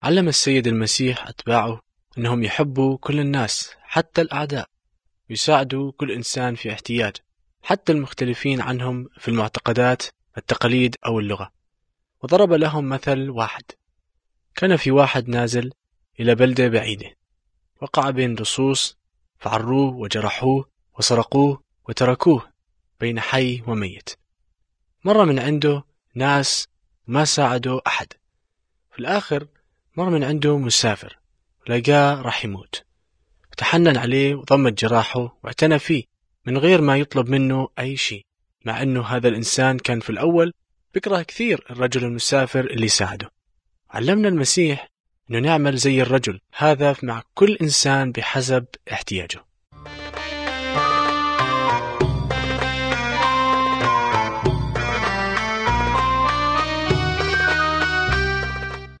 علم السيد المسيح أتباعه أنهم يحبوا كل الناس حتى الأعداء، ويساعدوا كل إنسان في احتياج، حتى المختلفين عنهم في المعتقدات، التقاليد أو اللغة. وضرب لهم مثل واحد: كان في واحد نازل إلى بلدة بعيدة، وقع بين لصوص فعروه وجرحوه وسرقوه وتركوه بين حي وميت. مر من عنده ناس ما ساعدوا أحد. في الآخر مر من عنده مسافر ولقاه راح يموت، وتحنن عليه وضمت جراحه واعتنى فيه من غير ما يطلب منه أي شيء، مع أنه هذا الإنسان كان في الأول بيكره كثير الرجل المسافر اللي ساعده. علمنا المسيح أنه نعمل زي الرجل هذا مع كل إنسان بحسب احتياجه.